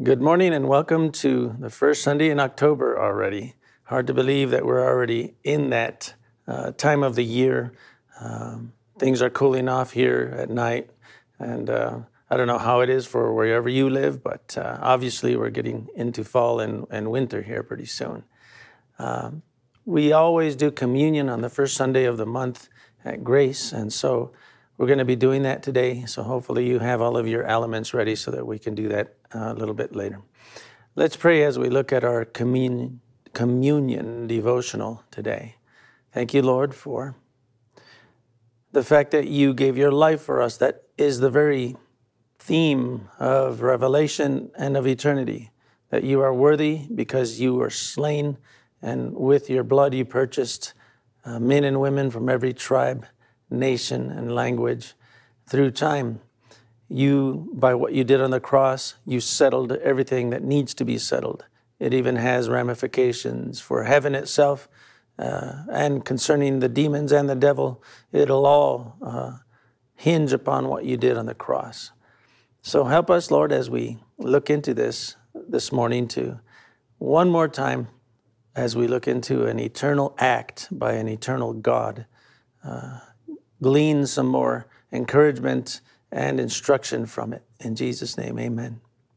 Good morning and welcome to the first Sunday in October already. Hard to believe that we're already in that time of the year. Things are cooling off here at night, and I don't know how it is for wherever you live, but obviously we're getting into fall and winter here pretty soon. We always do communion on the first Sunday of the month at Grace, and so we're going to be doing that today. So hopefully you have all of your elements ready so that we can do that a little bit later. Let's pray as we look at our communion devotional today. Thank you, Lord, for the fact that you gave your life for us. That is the very theme of Revelation and of eternity, that you are worthy because you were slain, and with your blood you purchased men and women from every tribe, nation, and language. Through time, you, by what you did on the cross, you settled everything that needs to be settled. It even has ramifications for heaven itself, and concerning the demons and the devil. It'll all hinge upon what you did on the cross. So help us, Lord, as we look into this morning, to one more time, as we look into an eternal act by an eternal God, glean some more encouragement and instruction from it. In Jesus' name, amen.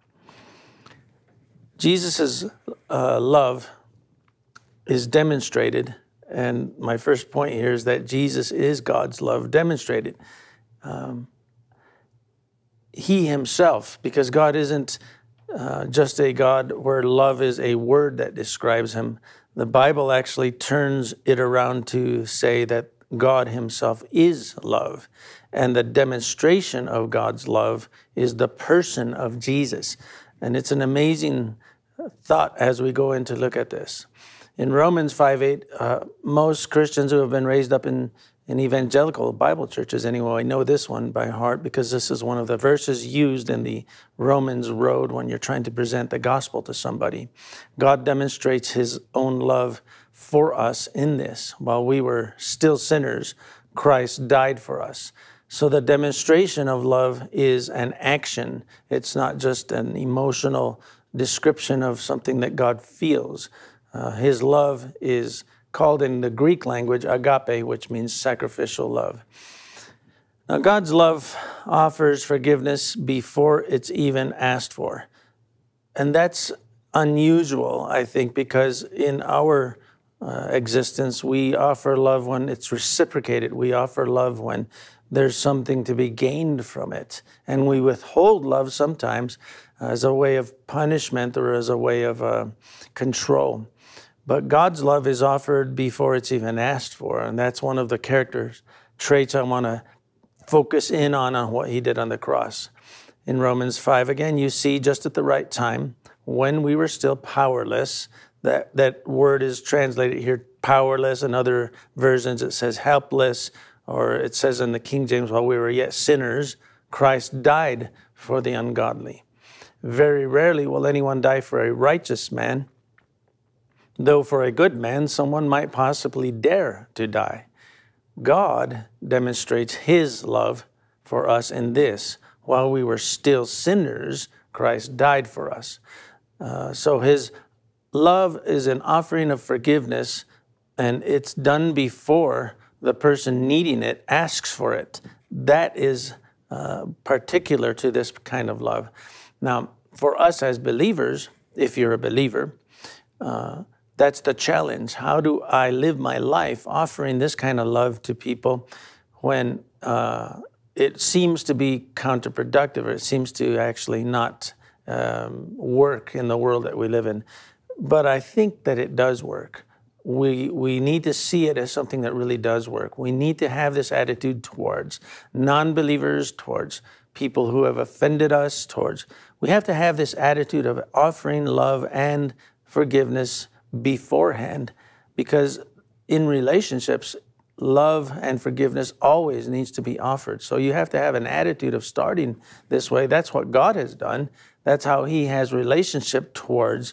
Jesus' love is demonstrated, and my first point here is that Jesus is God's love demonstrated. He himself, because God isn't just a God where love is a word that describes him. The Bible actually turns it around to say that God himself is love, and the demonstration of God's love is the person of Jesus. And it's an amazing thought as we go in to look at this. In Romans 5:8, most Christians who have been raised up in evangelical Bible churches anyway know this one by heart, because this is one of the verses used in the Romans road when you're trying to present the gospel to somebody. God demonstrates his own love for us in this. While we were still sinners, Christ died for us. So the demonstration of love is an action. It's not just an emotional description of something that God feels. His love is called in the Greek language agape, which means sacrificial love. Now, God's love offers forgiveness before it's even asked for. And that's unusual, I think, because in our existence, we offer love when it's reciprocated. We offer love when there's something to be gained from it. And we withhold love sometimes as a way of punishment or as a way of control. But God's love is offered before it's even asked for. And that's one of the character traits I want to focus in on what he did on the cross. In Romans 5, again, you see just at the right time, when we were still powerless. That word is translated here powerless. In other versions it says helpless, or it says in the King James, while we were yet sinners, Christ died for the ungodly. Very rarely will anyone die for a righteous man, though for a good man someone might possibly dare to die. God demonstrates his love for us in this: while we were still sinners, Christ died for us. So his love is an offering of forgiveness, and it's done before the person needing it asks for it. That is particular to this kind of love. Now, for us as believers, if you're a believer, that's the challenge. How do I live my life offering this kind of love to people when it seems to be counterproductive, or it seems to actually not work in the world that we live in? But I think that it does work. We need to see it as something that really does work. We need to have this attitude towards non-believers, towards people who have offended us, we have to have this attitude of offering love and forgiveness beforehand, because in relationships, love and forgiveness always needs to be offered. So you have to have an attitude of starting this way. That's what God has done. That's how he has relationship towards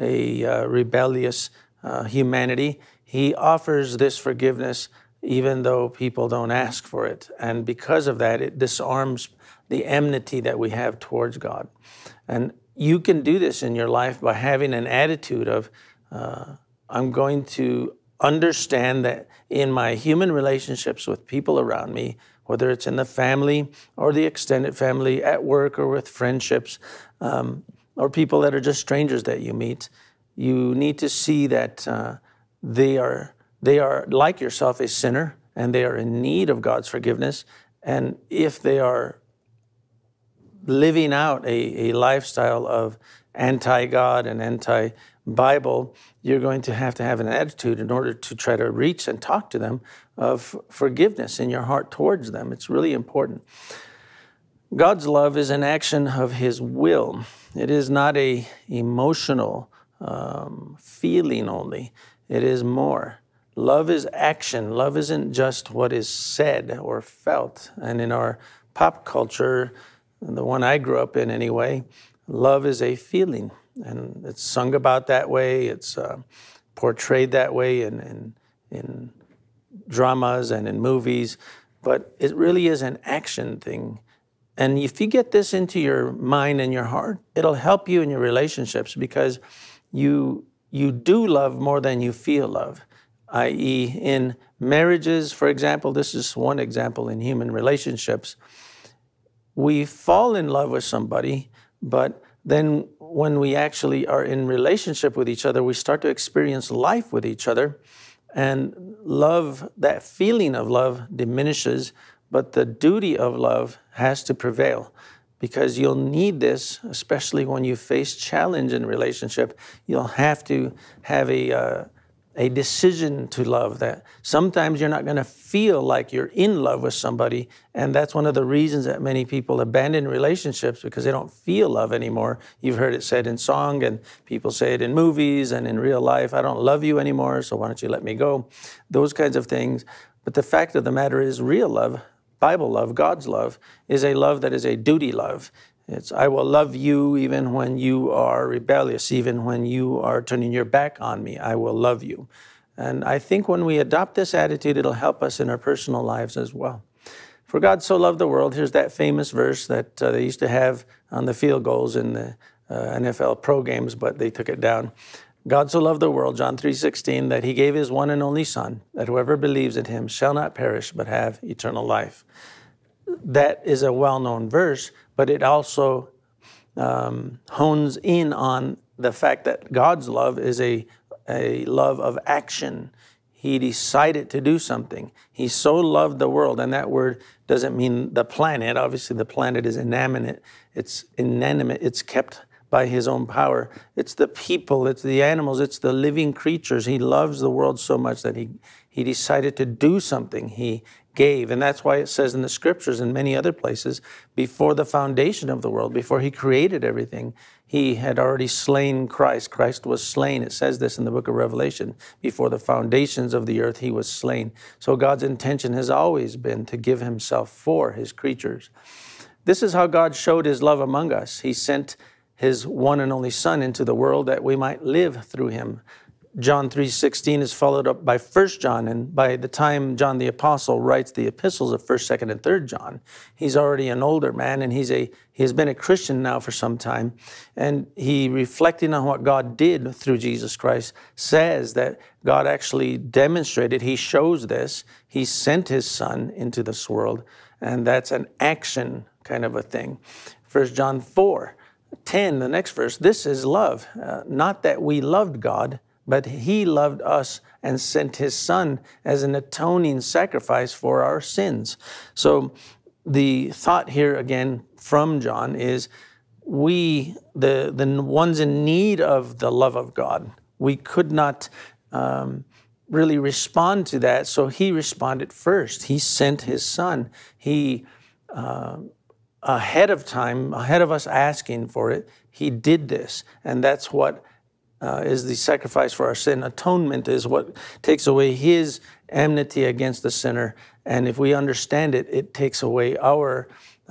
a rebellious humanity. He offers this forgiveness even though people don't ask for it. And because of that, it disarms the enmity that we have towards God. And you can do this in your life by having an attitude of, I'm going to understand that in my human relationships with people around me, whether it's in the family or the extended family, at work or with friendships, or people that are just strangers that you meet, you need to see that they are like yourself, a sinner, and they are in need of God's forgiveness. And if they are living out a lifestyle of anti-God and anti-Bible, you're going to have an attitude in order to try to reach and talk to them of forgiveness in your heart towards them. It's really important. God's love is an action of His will. It is not a emotional feeling only. It is more. Love is action. Love isn't just what is said or felt. And in our pop culture, the one I grew up in anyway, love is a feeling. And it's sung about that way. It's portrayed that way in dramas and in movies. But it really is an action thing. And if you get this into your mind and your heart, it'll help you in your relationships, because you do love more than you feel love, i.e. in marriages, for example. This is one example in human relationships. We fall in love with somebody, but then when we actually are in relationship with each other, we start to experience life with each other, and love, that feeling of love, diminishes, but the duty of love has to prevail, because you'll need this, especially when you face challenge in relationship. You'll have to have a decision to love. That sometimes you're not going to feel like you're in love with somebody, and that's one of the reasons that many people abandon relationships, because they don't feel love anymore. You've heard it said in song, and people say it in movies and in real life. I don't love you anymore, so why don't you let me go? Those kinds of things. But the fact of the matter is, real love, Bible love, God's love, is a love that is a duty love. It's, I will love you even when you are rebellious, even when you are turning your back on me. I will love you. And I think when we adopt this attitude, it'll help us in our personal lives as well. For God so loved the world, here's that famous verse that they used to have on the field goals in the NFL pro games, but they took it down. God so loved the world, John 3:16, that He gave His one and only Son, that whoever believes in Him shall not perish, but have eternal life. That is a well-known verse, but it also hones in on the fact that God's love is a love of action. He decided to do something. He so loved the world, and that word doesn't mean the planet. Obviously, the planet is inanimate. It's kept by His own power. It's the people, it's the animals, it's the living creatures. He loves the world so much that he decided to do something. He gave. And that's why it says in the scriptures and many other places, before the foundation of the world, before He created everything, He had already slain Christ. Christ was slain. It says this in the book of Revelation. Before the foundations of the earth, He was slain. So God's intention has always been to give Himself for His creatures. This is how God showed His love among us. He sent His one and only Son into the world that we might live through Him. John 3:16 is followed up by 1 John, and by the time John the Apostle writes the epistles of 1st, 2nd, and 3rd John, he's already an older man, and he has been a Christian now for some time, and he, reflecting on what God did through Jesus Christ, says that God actually demonstrated, He shows this, He sent His Son into this world, and that's an action kind of a thing. 1 John 4:10, the next verse, this is love, not that we loved God, but He loved us and sent His Son as an atoning sacrifice for our sins. So the thought here again from John is, we, the ones in need of the love of God, we could not really respond to that, so He responded first. He sent His Son. He, ahead of time, ahead of us asking for it, He did this. And that's what is the sacrifice for our sin. Atonement is what takes away His enmity against the sinner. And if we understand it, it takes away our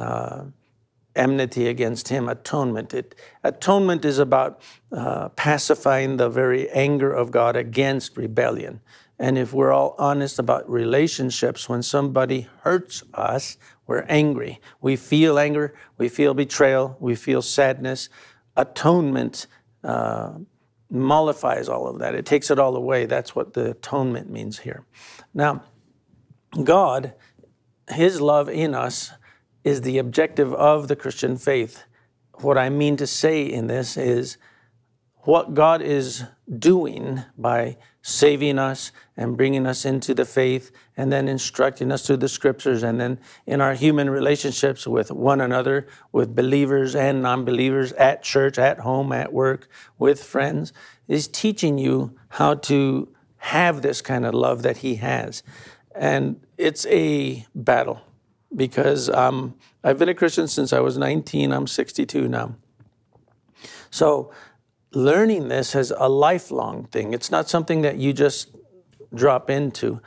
enmity against Him. Atonement is about pacifying the very anger of God against rebellion. And if we're all honest about relationships, when somebody hurts us, we're angry. We feel anger, we feel betrayal, we feel sadness, atonement mollifies all of that. It takes it all away. That's what the atonement means here. Now, God, his love in us is the objective of the Christian faith. What I mean to say in this is what God is doing by saving us and bringing us into the faith and then instructing us through the scriptures and then in our human relationships with one another, with believers and non-believers, at church, at home, at work, with friends, is teaching you how to have this kind of love that he has. And it's a battle because I've been a Christian since I was 19. I'm 62 now. So learning this is a lifelong thing. It's not something that you just drop into.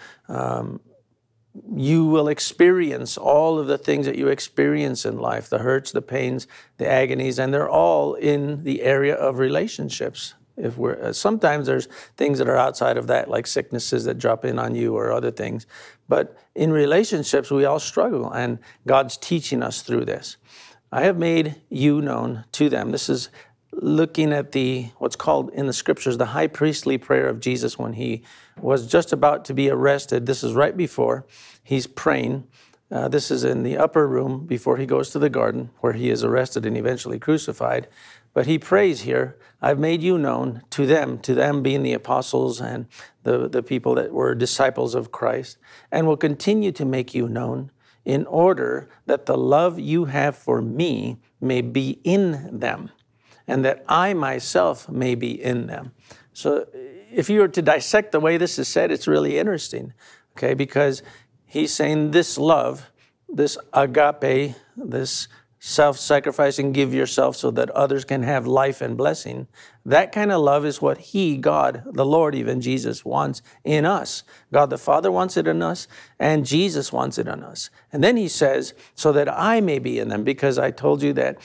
You will experience all of the things that you experience in life, the hurts, the pains, the agonies, and they're all in the area of relationships. Sometimes there's things that are outside of that, like sicknesses that drop in on you or other things. But in relationships, we all struggle, and God's teaching us through this. I have made you known to them. This is looking at what's called in the scriptures, the high priestly prayer of Jesus when he was just about to be arrested. This is right before he's praying. This is in the upper room before he goes to the garden where he is arrested and eventually crucified. But he prays here, I've made you known to them being the apostles and the people that were disciples of Christ, and will continue to make you known in order that the love you have for me may be in them, and that I myself may be in them. So if you were to dissect the way this is said, it's really interesting, okay? Because he's saying this love, this agape, this self-sacrificing, give yourself so that others can have life and blessing, that kind of love is what he, God, the Lord, even Jesus, wants in us. God the Father wants it in us, and Jesus wants it in us. And then he says, so that I may be in them, because I told you that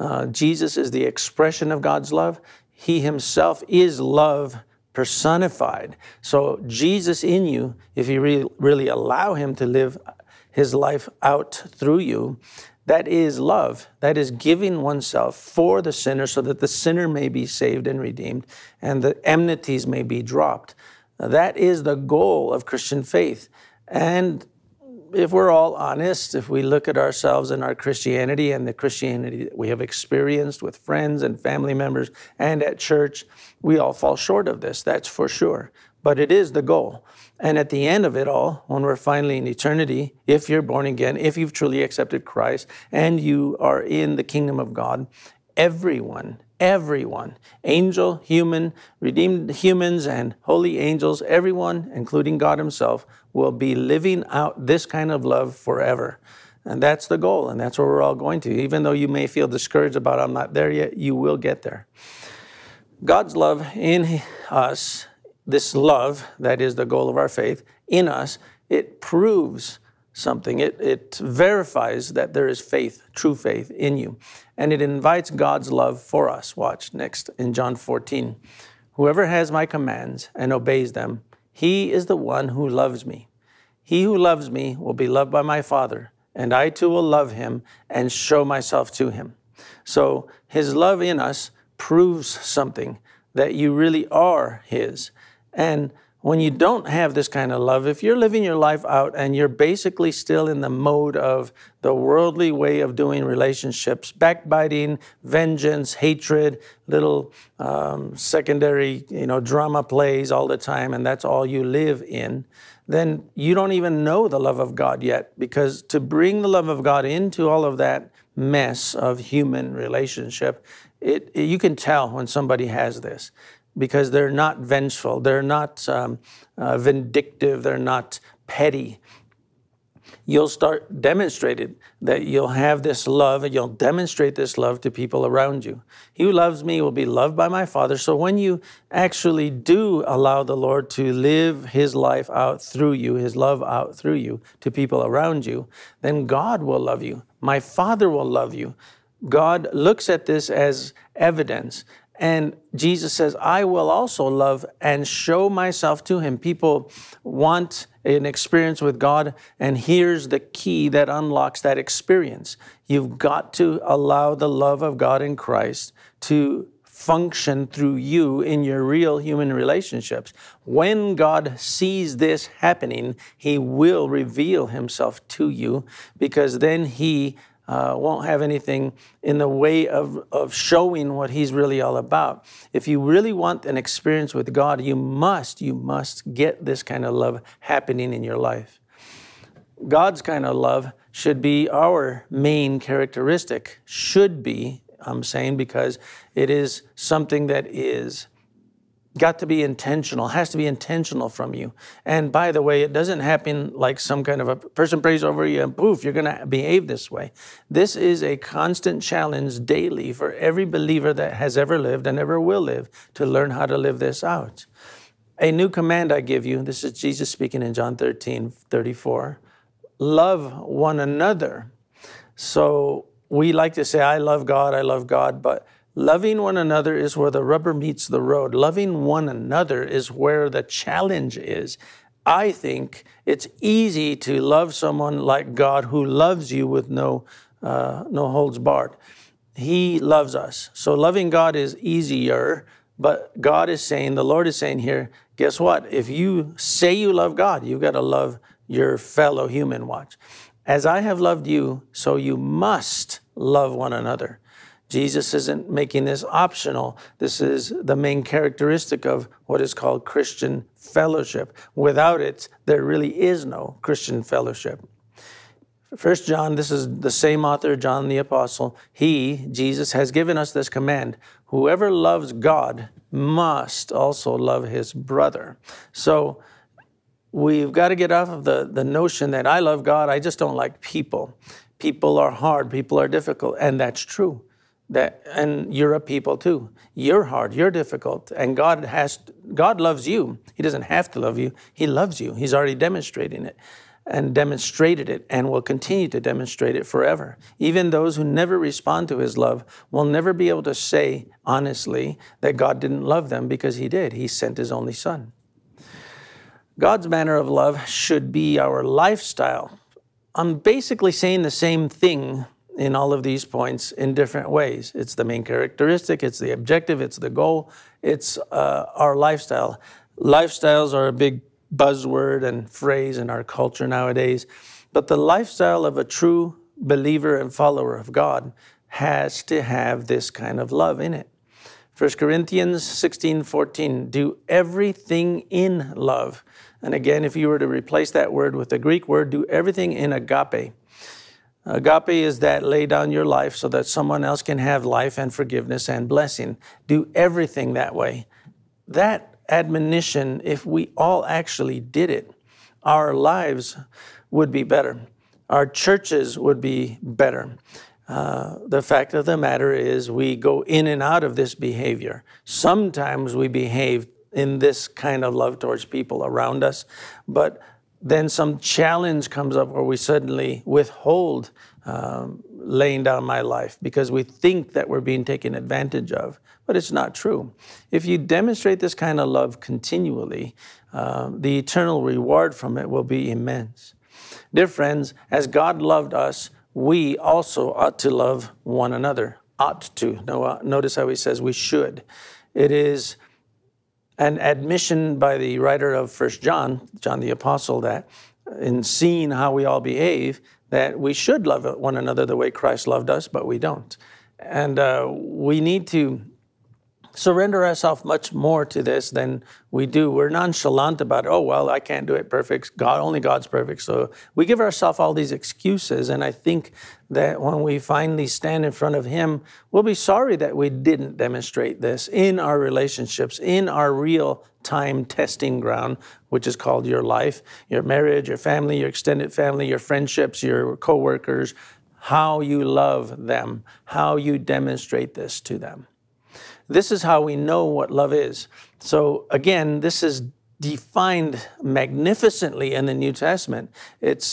Jesus is the expression of God's love. He himself is love personified. So Jesus in you, if you really allow him to live his life out through you, that is love. That is giving oneself for the sinner so that the sinner may be saved and redeemed and the enmities may be dropped. That is the goal of Christian faith. And if we're all honest, if we look at ourselves and our Christianity and the Christianity that we have experienced with friends and family members and at church, we all fall short of this, that's for sure. But it is the goal. And at the end of it all, when we're finally in eternity, if you're born again, if you've truly accepted Christ, and you are in the kingdom of God, everyone, angel, human, redeemed humans, and holy angels, everyone, including God himself, will be living out this kind of love forever. And that's the goal, and that's where we're all going to. Even though you may feel discouraged about, I'm not there yet, you will get there. God's love in us, this love, that is the goal of our faith, in us, it proves something. It verifies that there is faith, true faith in you. And it invites God's love for us. Watch next in John 14. Whoever has my commands and obeys them, he is the one who loves me. He who loves me will be loved by my Father, and I too will love him and show myself to him. So his love in us proves something, that you really are his. And when you don't have this kind of love, if you're living your life out and you're basically still in the mode of the worldly way of doing relationships, backbiting, vengeance, hatred, little secondary, drama plays all the time, and that's all you live in, then you don't even know the love of God yet. Because to bring the love of God into all of that mess of human relationship, you can tell when somebody has this. Because they're not vengeful, they're not vindictive, they're not petty. You'll start demonstrating that you'll have this love, and you'll demonstrate this love to people around you. He who loves me will be loved by my Father. So when you actually do allow the Lord to live his life out through you, his love out through you to people around you, then God will love you. My Father will love you. God looks at this as evidence. And Jesus says, I will also love and show myself to him. People want an experience with God, and here's the key that unlocks that experience. You've got to allow the love of God in Christ to function through you in your real human relationships. When God sees this happening, he will reveal himself to you, because then he won't have anything in the way of showing what he's really all about. If you really want an experience with God, you must get this kind of love happening in your life. God's kind of love should be our main characteristic. Should be, I'm saying, because it is something that is got to be intentional, has to be intentional from you. And by the way, it doesn't happen like some kind of a person prays over you and poof, you're going to behave this way. This is a constant challenge daily for every believer that has ever lived and ever will live to learn how to live this out. A new command I give you, this is Jesus speaking in John 13:34, love one another. So we like to say, I love God, but loving one another is where the rubber meets the road. Loving one another is where the challenge is. I think it's easy to love someone like God who loves you with no holds barred. He loves us. So loving God is easier, but God is saying, the Lord is saying here, guess what? If you say you love God, you've got to love your fellow human. Watch. As I have loved you, so you must love one another. Jesus isn't making this optional. This is the main characteristic of what is called Christian fellowship. Without it, there really is no Christian fellowship. 1 John, this is the same author, John the Apostle. He, Jesus, has given us this command. Whoever loves God must also love his brother. So we've got to get off of the notion that I love God, I just don't like people. People are hard, people are difficult, and that's true. And you're a people too. You're hard, you're difficult, and God loves you. He doesn't have to love you. He loves you. He's already demonstrated it and will continue to demonstrate it forever. Even those who never respond to his love will never be able to say honestly that God didn't love them, because he did. He sent his only son. God's manner of love should be our lifestyle. I'm basically saying the same thing in all of these points in different ways. It's the main characteristic, it's the objective, it's the goal, it's our lifestyle. Lifestyles are a big buzzword and phrase in our culture nowadays, but the lifestyle of a true believer and follower of God has to have this kind of love in it. 1 Corinthians 16:14, do everything in love. And again, if you were to replace that word with the Greek word, do everything in agape. Agape is that lay down your life so that someone else can have life and forgiveness and blessing. Do everything that way. That admonition, if we all actually did it, our lives would be better. Our churches would be better. The fact of the matter is we go in and out of this behavior. Sometimes we behave in this kind of love towards people around us, but then some challenge comes up where we suddenly withhold laying down my life because we think that we're being taken advantage of, but it's not true. If you demonstrate this kind of love continually, the eternal reward from it will be immense. Dear friends, as God loved us, we also ought to love one another. Ought to. Notice how he says we should. It is an admission by the writer of 1 John, John the Apostle, that in seeing how we all behave, that we should love one another the way Christ loved us, but we don't. And we need to surrender ourselves much more to this than we do. We're nonchalant about it. Oh, well, I can't do it perfect. Only God's perfect. So we give ourselves all these excuses. And I think that when we finally stand in front of him, we'll be sorry that we didn't demonstrate this in our relationships, in our real time testing ground, which is called your life, your marriage, your family, your extended family, your friendships, your coworkers, how you love them, how you demonstrate this to them. This is how we know what love is. So again, this is defined magnificently in the New Testament. It's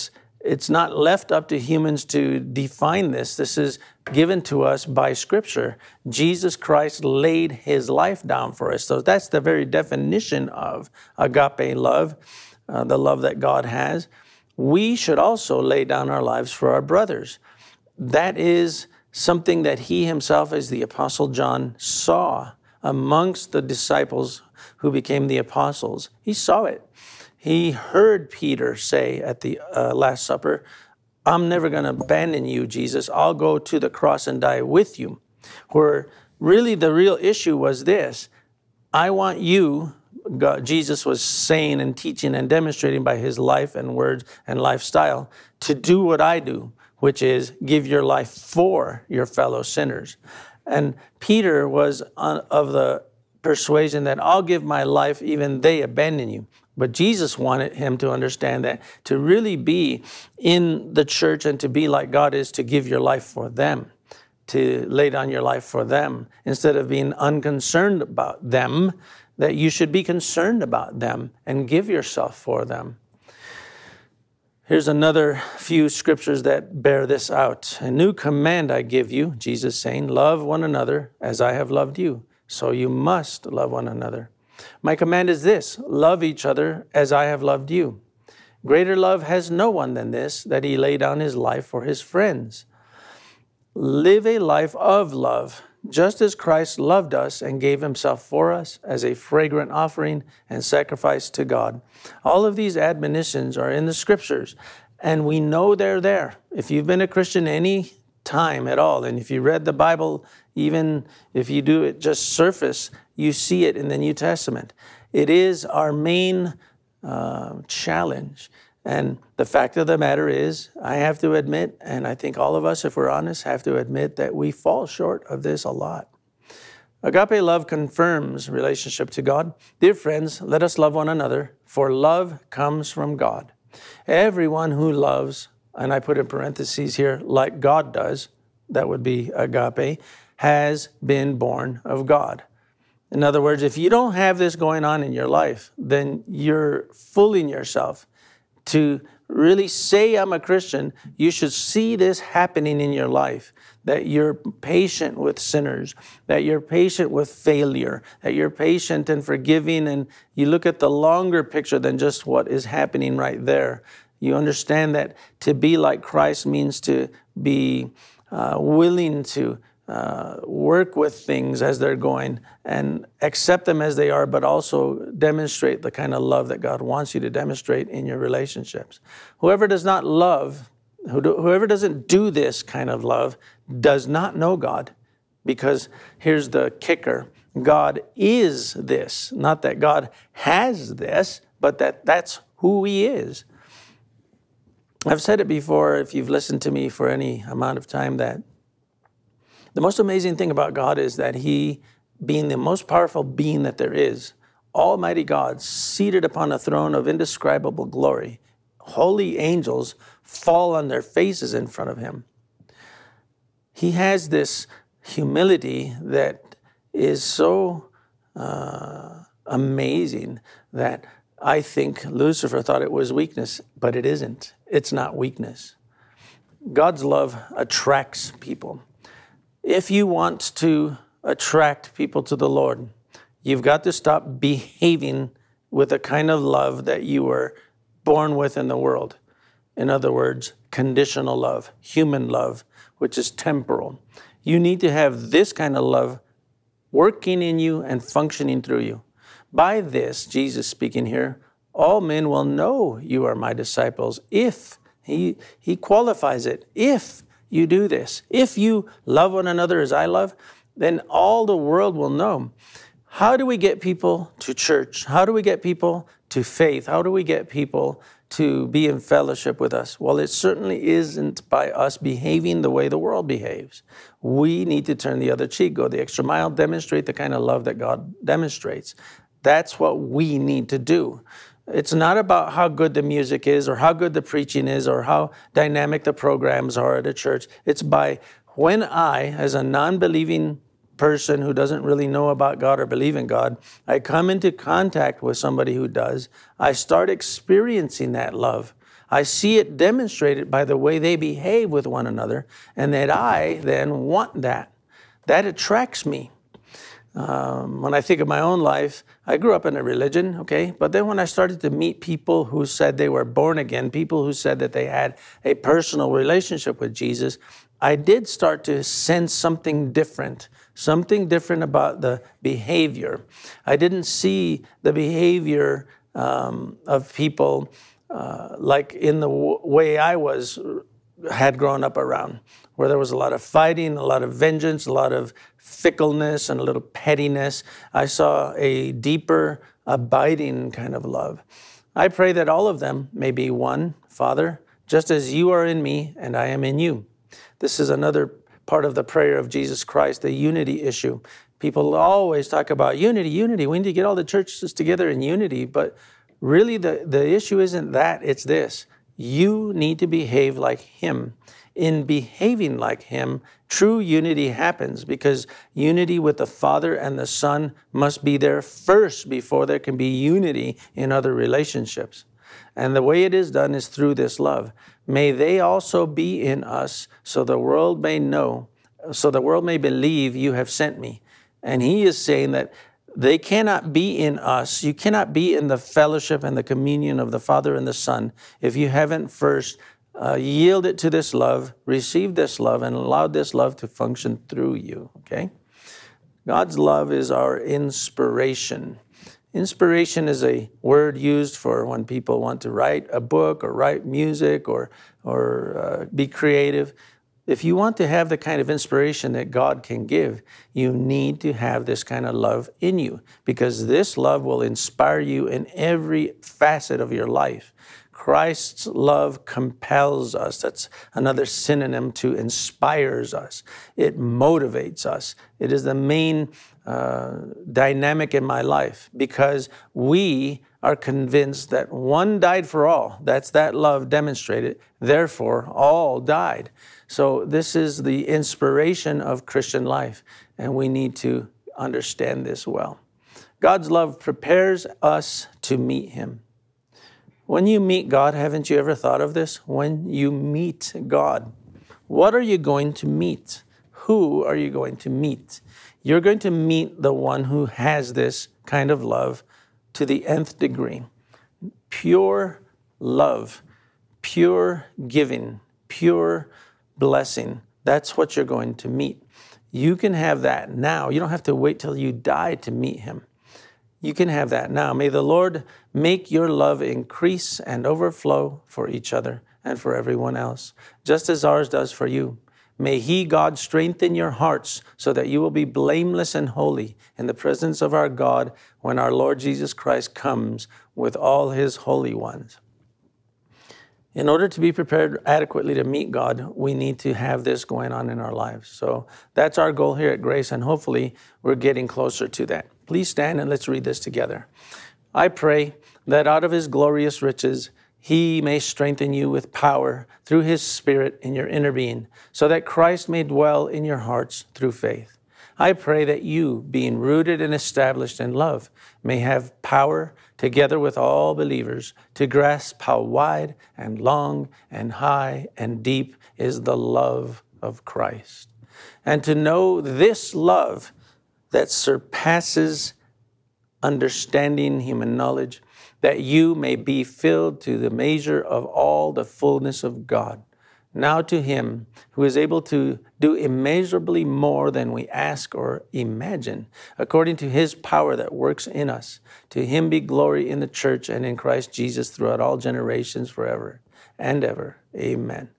It's not left up to humans to define this. This is given to us by Scripture. Jesus Christ laid his life down for us. So that's the very definition of agape love, the love that God has. We should also lay down our lives for our brothers. That is something that he himself, as the Apostle John, saw amongst the disciples who became the apostles. He saw it. He heard Peter say at the Last Supper, I'm never going to abandon you, Jesus. I'll go to the cross and die with you. Where really the real issue was this. I want you, God, Jesus was saying and teaching and demonstrating by his life and words and lifestyle, to do what I do, which is give your life for your fellow sinners. And Peter was of the persuasion that I'll give my life even they abandon you. But Jesus wanted him to understand that to really be in the church and to be like God is to give your life for them, to lay down your life for them. Instead of being unconcerned about them, that you should be concerned about them and give yourself for them. Here's another few scriptures that bear this out. A new command I give you, Jesus saying, love one another as I have loved you. So you must love one another. My command is this, love each other as I have loved you. Greater love has no one than this, that he lay down his life for his friends. Live a life of love, just as Christ loved us and gave himself for us as a fragrant offering and sacrifice to God. All of these admonitions are in the scriptures, and we know they're there. If you've been a Christian any time at all, and if you read the Bible, even if you do it just surface, you see it in the New Testament. It is our main challenge. And the fact of the matter is, I have to admit, and I think all of us, if we're honest, have to admit that we fall short of this a lot. Agape love confirms relationship to God. Dear friends, let us love one another, for love comes from God. Everyone who loves, and I put in parentheses here, like God does, that would be agape, has been born of God. In other words, if you don't have this going on in your life, then you're fooling yourself. To really say I'm a Christian, you should see this happening in your life, that you're patient with sinners, that you're patient with failure, that you're patient and forgiving, and you look at the longer picture than just what is happening right there. You understand that to be like Christ means to be willing to work with things as they're going and accept them as they are, but also demonstrate the kind of love that God wants you to demonstrate in your relationships. Whoever does not love, whoever doesn't do this kind of love does not know God, because here's the kicker. God is this, not that God has this, but that's who he is. I've said it before, if you've listened to me for any amount of time, that the most amazing thing about God is that he, being the most powerful being that there is, Almighty God, seated upon a throne of indescribable glory, holy angels fall on their faces in front of him. He has this humility that is so amazing that I think Lucifer thought it was weakness, but it isn't. It's not weakness. God's love attracts people. If you want to attract people to the Lord, you've got to stop behaving with the kind of love that you were born with in the world. In other words, conditional love, human love, which is temporal. You need to have this kind of love working in you and functioning through you. By this, Jesus speaking here, all men will know you are my disciples if, he qualifies it, if you do this. If you love one another as I love, then all the world will know. How do we get people to church? How do we get people to faith? How do we get people to be in fellowship with us? Well, it certainly isn't by us behaving the way the world behaves. We need to turn the other cheek, go the extra mile, demonstrate the kind of love that God demonstrates. That's what we need to do. It's not about how good the music is or how good the preaching is or how dynamic the programs are at a church. It's by when I, as a non-believing person who doesn't really know about God or believe in God, I come into contact with somebody who does, I start experiencing that love. I see it demonstrated by the way they behave with one another, and that I then want that. That attracts me. When I think of my own life, I grew up in a religion, okay? But then when I started to meet people who said they were born again, people who said that they had a personal relationship with Jesus, I did start to sense something different about the behavior. I didn't see the behavior of people like in the way I had grown up around, where there was a lot of fighting, a lot of vengeance, a lot of fickleness, and a little pettiness. I saw a deeper, abiding kind of love. I pray that all of them may be one, Father, just as you are in me and I am in you. This is another part of the prayer of Jesus Christ, the unity issue. People always talk about unity, unity. We need to get all the churches together in unity, but really the issue isn't that, it's this. You need to behave like him. In behaving like him, true unity happens, because unity with the Father and the Son must be there first before there can be unity in other relationships. And the way it is done is through this love. May they also be in us, so the world may believe you have sent me. And he is saying that they cannot be in us. You cannot be in the fellowship and the communion of the Father and the Son if you haven't first yielded to this love, received this love, and allowed this love to function through you, okay? God's love is our inspiration. Inspiration is a word used for when people want to write a book or write music or be creative. If you want to have the kind of inspiration that God can give, you need to have this kind of love in you, because this love will inspire you in every facet of your life. Christ's love compels us. That's another synonym to inspires us. It motivates us. It is the main dynamic in my life, because we are convinced that one died for all. That's that love demonstrated. Therefore, all died. So this is the inspiration of Christian life, and we need to understand this well. God's love prepares us to meet him. When you meet God, haven't you ever thought of this? When you meet God, what are you going to meet? Who are you going to meet? You're going to meet the one who has this kind of love to the nth degree. Pure love, pure giving, pure blessing. That's what you're going to meet. You can have that now. You don't have to wait till you die to meet him. You can have that now. May the Lord make your love increase and overflow for each other and for everyone else, just as ours does for you. May he, God, strengthen your hearts so that you will be blameless and holy in the presence of our God when our Lord Jesus Christ comes with all his holy ones. In order to be prepared adequately to meet God, we need to have this going on in our lives. So that's our goal here at Grace, and hopefully we're getting closer to that. Please stand and let's read this together. I pray that out of his glorious riches, he may strengthen you with power through his Spirit in your inner being, so that Christ may dwell in your hearts through faith. I pray that you, being rooted and established in love, may have power, together with all believers, to grasp how wide and long and high and deep is the love of Christ, and to know this love that surpasses understanding human knowledge, that you may be filled to the measure of all the fullness of God. Now to him who is able to do immeasurably more than we ask or imagine, according to his power that works in us, to him be glory in the church and in Christ Jesus throughout all generations forever and ever. Amen.